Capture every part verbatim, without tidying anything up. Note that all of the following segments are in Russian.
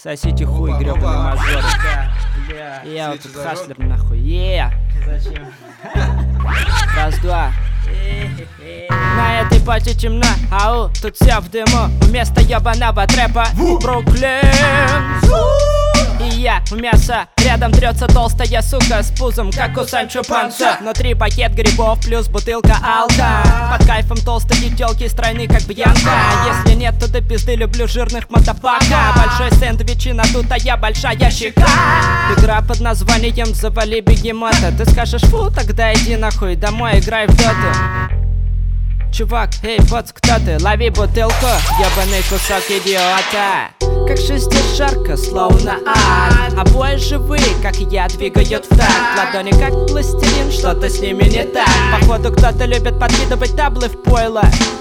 Сосите хуй, гребаный мажор. Я вот тут хаслер нахуй. Е. Зачем? Раз-два. На этой пати темно, ау, тут все в дыму. Вместо ебаного трэпа Бруклин. И я в мясо, рядом трется толстая сука с пузом, как у Санчо Панса. Внутри пакет грибов плюс бутылка алка. Под кайфом толстые тёлки стройны, как Бьянка. Если нет, то до пизды люблю жирных мотофака. Большой сэндвич и надутая большая щека. Игра под названием «Завали бегемота». Ты скажешь фу, тогда иди нахуй домой, играй в доту. Чувак, эй, поц, кто ты? Лови бутылку, ебаный кусок идиота. Как жизнь жарко, словно ад. Обои живые, как я, двигают в такт. Ладони как пластилин, что-то с ними не так. Походу кто-то любит подкидывать таблы в пойло.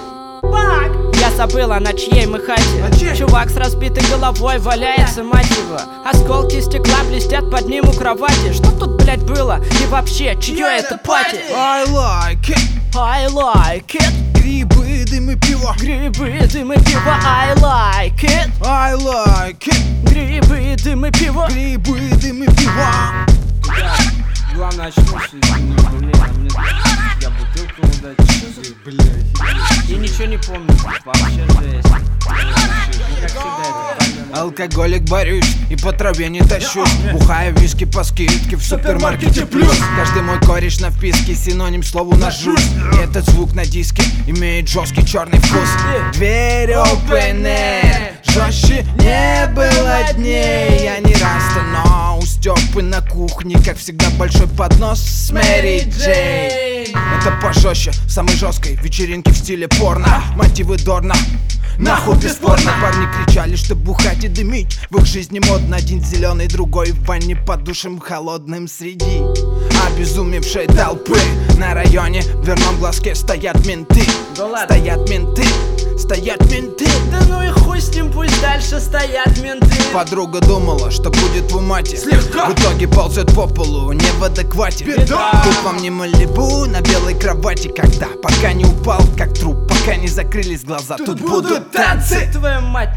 Я забыла, на чьей мы хате. Чувак с разбитой головой валяется, мать его. Осколки стекла блестят под ним у кровати. Что тут, блять, было? И вообще, чье это пати? I like it, I like it. грибы, дым и пиво. Грибы, дым и пиво. I like it, I like it, грибы, дым и пиво. грибы, дым и пиво. Главное очнуться, блин, а мне я бутылку удать. Блять. Я ничего не помню, вообще жесть. Ну как всегда. Алкоголик борюсь и по траве не тащусь. Бухаю виски по скидке в супермаркете плюс. Каждый мой кореш на вписке синоним слову нажусь. И этот звук на диске имеет жесткий черный вкус. Дверь open air, жестче не было дней. Я не раста, но у Степы на кухне, как всегда, большой поднос с Мэри Джейн. Это пожестче, самой жесткой вечеринки в стиле порно. Мотивы Дорна, нахуй бесспорно. Парни кричали, что бухать и дымить в их жизни модно. Один зеленый, другой в ванне под душем холодным среди обезумевшей толпы. На районе в дверном глазке стоят менты. Стоят менты, стоят менты. Да ну и хуй с ним, пусть дальше стоят менты. Подруга думала, что будет в умате. Слегка. В итоге ползет по полу, не в адеквате. Беда. Тут вам не Малибу на белой кровати. Когда, пока не упал, как труп, пока не закрылись глаза. Тут, Тут будут танцы. Твою мать.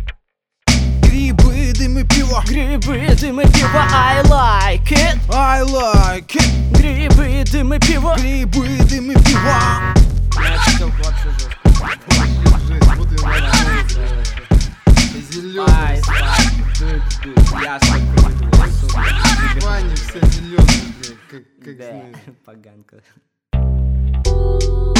Грибы, дым и пиво. Грибы, дым и пиво. I like it, I like it, грибы, дым и пиво. грибы, дым и пиво. Я хотел вообще жесть. Спай, спай. Ясно. Ваня вся зеленая, блядь, как, как Да, знаю. поганка.